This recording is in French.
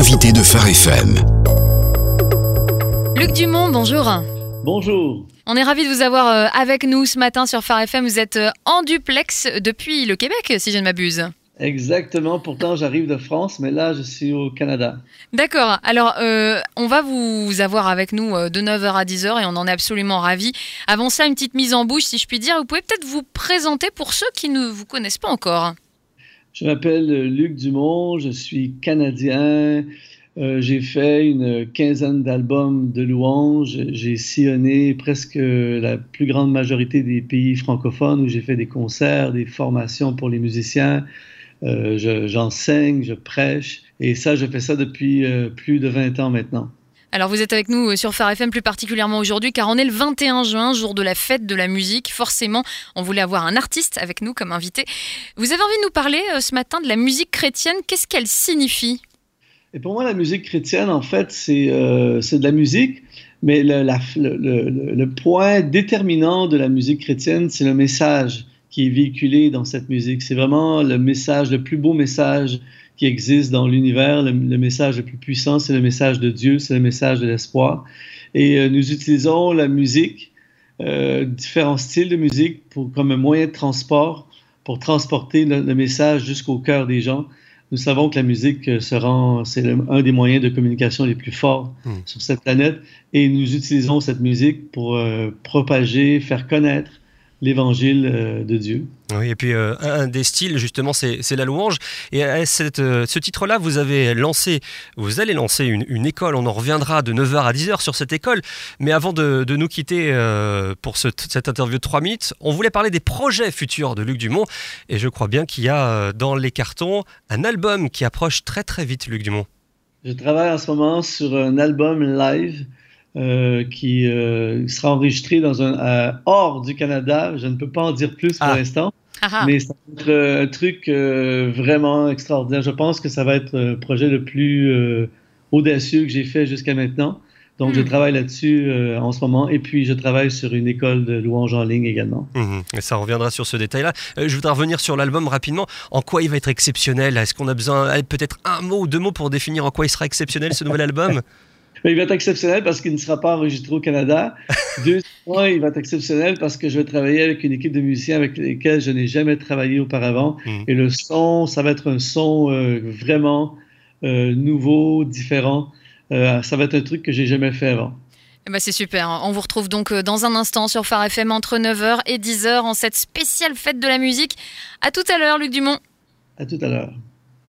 l'invité de Phare FM. Luc Dumont, bonjour. Bonjour. On est ravis de vous avoir avec nous ce matin sur Phare FM. Vous êtes en duplex depuis le Québec, si je ne m'abuse. Exactement, pourtant j'arrive de France, mais là je suis au Canada. D'accord, alors on va vous avoir avec nous de 9h à 10h et on en est absolument ravis. Avant ça, une petite mise en bouche si je puis dire. Vous pouvez peut-être vous présenter pour ceux qui ne vous connaissent pas encore. Je m'appelle Luc Dumont, je suis Canadien. J'ai fait une quinzaine d'albums de louanges. J'ai sillonné presque la plus grande majorité des pays francophones où j'ai fait des concerts, des formations pour les musiciens. J'enseigne, je prêche. Et ça, je fais ça depuis plus de 20 ans maintenant. Alors vous êtes avec nous sur Phare FM plus particulièrement aujourd'hui car on est le 21 juin, jour de la fête de la musique. Forcément, on voulait avoir un artiste avec nous comme invité. Vous avez envie de nous parler ce matin de la musique chrétienne. Qu'est-ce qu'elle signifie ? Et pour moi, la musique chrétienne, en fait, c'est de la musique, mais le point déterminant de la musique chrétienne, c'est le message qui est véhiculé dans cette musique. C'est vraiment le message, le plus beau message qui existe dans l'univers. Le message le plus puissant, c'est le message de Dieu, c'est le message de l'espoir. Et nous utilisons la musique, différents styles de musique comme un moyen de transport pour transporter le message jusqu'au cœur des gens. Nous savons que la musique c'est un des moyens de communication les plus forts sur cette planète et nous utilisons cette musique pour propager, faire connaître l'évangile de Dieu. Oui, et puis un des styles, justement, c'est la louange. Et à ce titre-là, vous allez lancer une école. On en reviendra de 9h à 10h sur cette école. Mais avant de nous quitter pour cette interview de 3 minutes, on voulait parler des projets futurs de Luc Dumont. Et je crois bien qu'il y a dans les cartons un album qui approche très très vite, Luc Dumont. Je travaille en ce moment sur un album live qui sera enregistré hors du Canada. Je ne peux pas en dire plus pour l'instant, mais ça va être un truc vraiment extraordinaire. Je pense que ça va être le projet le plus audacieux que j'ai fait jusqu'à maintenant. Donc, je travaille là-dessus en ce moment. Et puis, je travaille sur une école de louange en ligne également. Et ça reviendra sur ce détail-là. Je voudrais revenir sur l'album rapidement. En quoi il va être exceptionnel ? Est-ce qu'on a besoin, peut-être un mot ou deux mots pour définir en quoi il sera exceptionnel, ce nouvel album ? Il va être exceptionnel parce qu'il ne sera pas enregistré au Canada. Deuxièmement, il va être exceptionnel parce que je vais travailler avec une équipe de musiciens avec lesquels je n'ai jamais travaillé auparavant. Et le son, ça va être un son vraiment nouveau, différent. Ça va être un truc que j'ai jamais fait avant. C'est super. On vous retrouve donc dans un instant sur Phare FM entre 9h et 10h en cette spéciale fête de la musique. À tout à l'heure, Luc Dumont. À tout à l'heure.